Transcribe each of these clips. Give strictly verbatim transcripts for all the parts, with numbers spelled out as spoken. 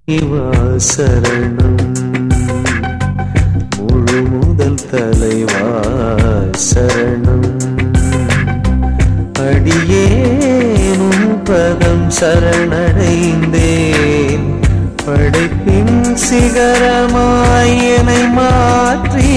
இறைவா சரணம், முழு முதல் தலைவா சரணம். அடியேனும் பதம் சரணடைந்தேன், படைப்பின் சிகரமாய் என்னை மாற்றி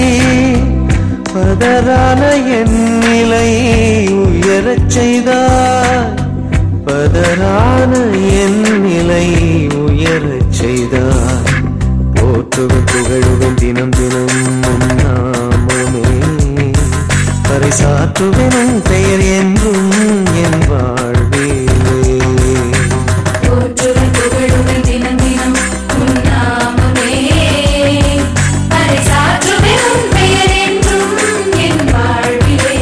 பதறான என் நிலை உயரச் செய்தாய், பதறான என் நிலை உயரச் செய்தாய். போற்றுவேன் புகழுவேன் தினம் தினம் உன் நாமமே, பறைசாற்றுவேன் உன் பெயர் என்றும் என் வாழ்விலே. போற்றுவேன் புகழுவேன் தினம் தினம் உன் நாமமே, பறைசாற்றுவேன் உன் பெயர் என்றும் என் வாழ்விலே.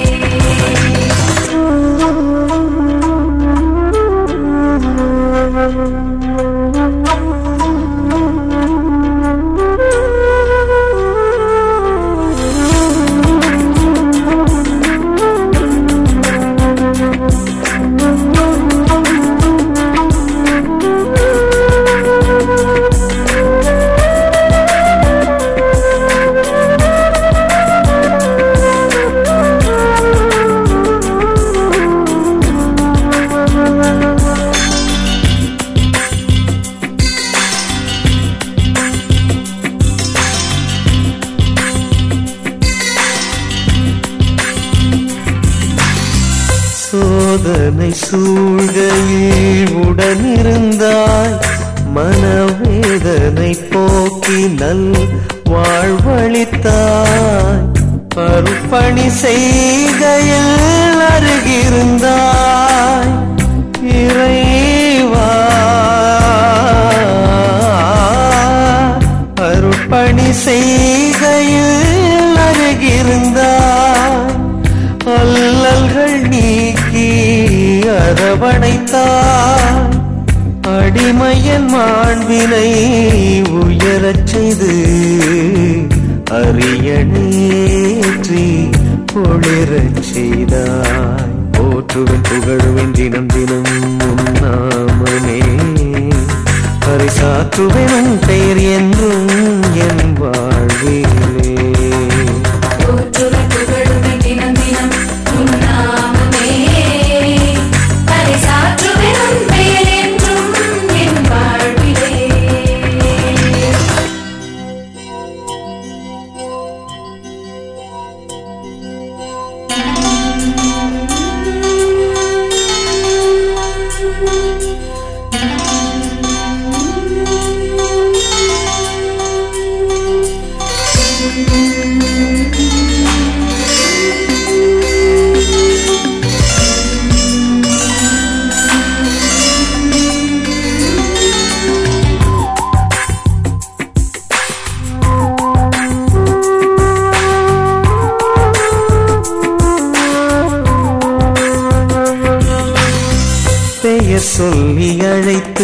சோதனை சூழ்கையில் உடனிருந்தாய், மனவேதனை போக்கி நல் வாழ்வளித்தாய். அருப்பணி செய்கையில் அருகிருந்தாய், இறைவா அருப்பணி செய்கையில் அருகிருந்தாய். அல்லல்கள் நீக்கி அரவணைத்தாய், அடிமையன் மாண்பினை உயரச் செய்து அரியணேற்றி ஒளிரச் செய்தாய். போற்றுவேன் புகழுவேன் தினம் தினம் உன் நாமமே, பறைசாற்றுவேன் உன் பெயர் என்றும் என் வாழ்விலே. போற்றுவேன் புகழுவேன் தினம் தினம் உன் நாமமே, பறைசாற்றுவேன் உன் பெயர் என்றும் என் வாழ்விலே. பெயர் சொல்லி அழைத்து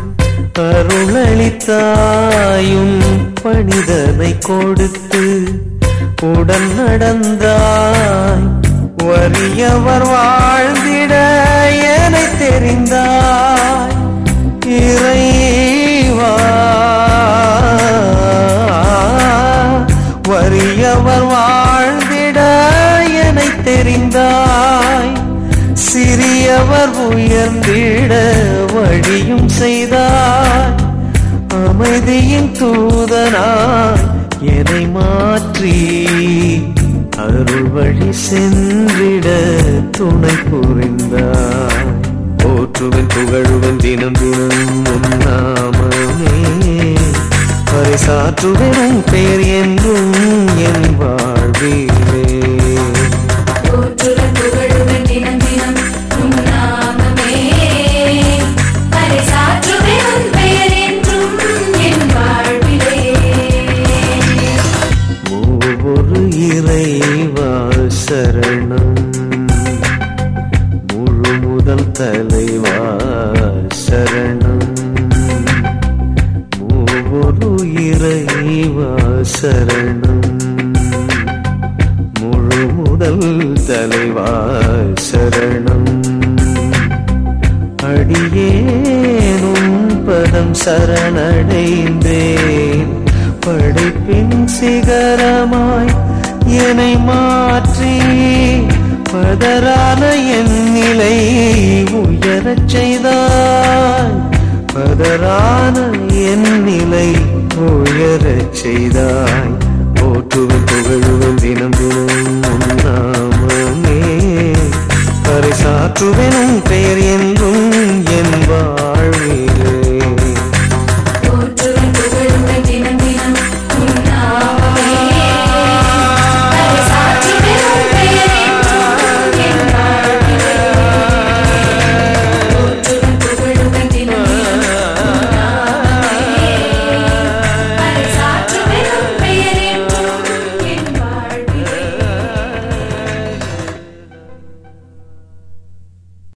அருளளித்தாயும், பணிதனை கொடுத்து உடன் நடந்தாய். வறியவர் வாழ்ந்திட எனை தெரிந்தாய், இறைவா வறியவர் வாழ்ந்திட எனை தெரிந்தாய். சிறியவர் உயர்ந்திட வழியும் செய்தாய், அமைதியின் தூதனாய் என்னை மாற்றி அருள் வழி சென்றிட துணை புரிந்தாய். போற்றுவேன் புகழுவேன் தினம் தினம் உன் நாமமே, பறைசாற்றுவேன் உன் பெயர் என்றும் என் வாழ்விலே. போற்றுவேன் புகழுவேன் தினம் தினம் உன் நாமமே, பறைசாற்றுவேன் உன் பெயர் என்றும் என் வாழ்விலே. மூவொரு இறைவா சரணம், முழு முதல் தலைவா சரணம். மூவொரு இறைவா சரணம், முழு முதல் தலைவா சரணம். பாதம் சரணடைந்தேன். படைப்பின் சிகரமாய் என்னை மாற்றி பதறான என் நிலை உயரச் செய்தாய். பதறான என் நிலை உயரச் செய்தாய். போற்றுவன் புகழுவன் தினம் தினம் உன் நாமமே. பரிசாற்றுவேன் உன் பெயர் என்